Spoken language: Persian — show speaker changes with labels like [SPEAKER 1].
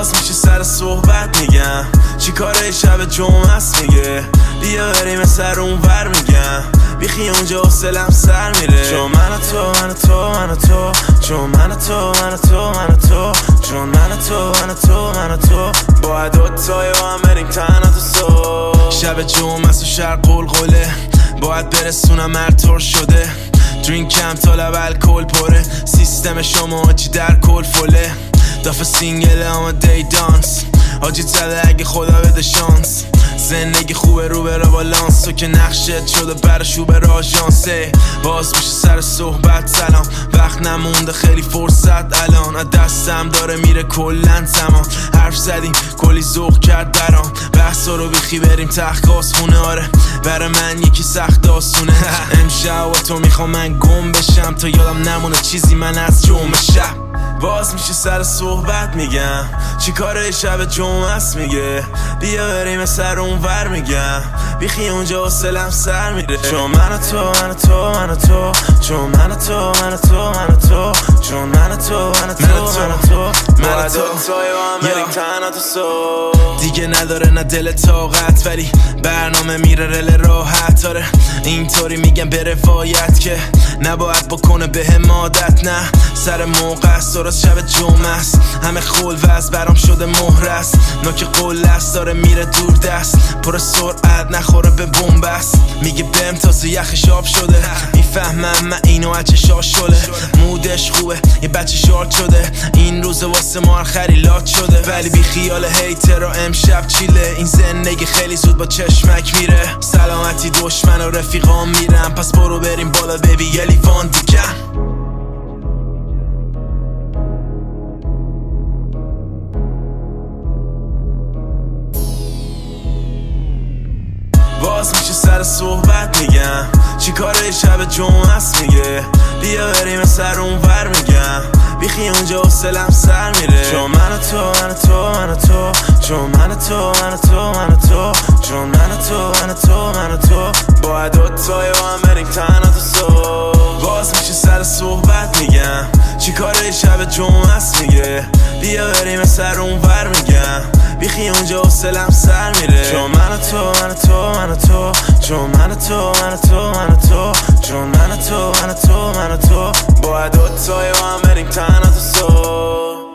[SPEAKER 1] باز میشه سر صحبت میگم چی کاره شب جمعه است میگه بیا بریم سر اون ور میگم بیخی اونجا حوصلم سر میره چون من و تو چون من و تو چون من و تو باید دوتای با هم بریم تنها تو صبح شب جمعه است و شهر قلقله باید برسونم هر شده درینکم تا لب الکل پره سیستم شما چی در کل فله دافه سینگل آماده دانس آجی زده اگه خدا بده شانس زندگی خوبه رو بره بالانس تو که نقشت شده برشو بره آژانسه باز میشه سر صحبت سلام وقت نمونده خیلی فرصت الان از دستم داره میره کلن زمان حرف زدیم کلی ذوق کرد برام بحثا رو بیخی بریم تخت خونه آره برای من یکی سخت آسونه امشب و تو میخوام من گم بشم تا یادم نمونه چیزی من از جمعه شب باز میشه سر صحبت میگم چی کاره شب جمعه است میگه بیا بریم سر اون ور میگم بیخی اونجا حوصلم سر میره چون من و تو چون من و تو چون من و تو توی با هم بریم تنها تو صبح دیگه نداره نه دل طاقت ولی برنامه میره رل راحت آره اینطوری میگم به روایت که نباید بکنه به عادت نه سر موقع است درست شب جمعه است همه خول وز برام شده مهر است نوک قل است داره میره دور دست پر سرعت نخوره به بنبست میگه بهم تازه یخش آب شده میفهمم من اینو اچه شاشه مودش خوبه یه بچه شارت شده این روز واسه ما خری لات شده ولی بی خیال هیتر و امشب چیله این زندگی خیلی زود با چشمک میره سلامتی دشمن و رفیقام میرم پس برو بریم بالا بیبی یه لیوان دیگه باز میشه سر صحبت میگم چی کاره شب جمعه است میگه بیا بریم سر اون ور میگم بیخی اونجا حوصلم سر میره چون من و تو چون من و تو باید دوتای با هم بریم تنها تو صبح باز میشه سر صحبت میگم چی کاره شب جمعه است میگه بیا بریم سر اون ور میگم بیخی اونجا حوصلم سر میره چون من و تو چون من و تو باید دوتای با هم بریم تنها تو صبح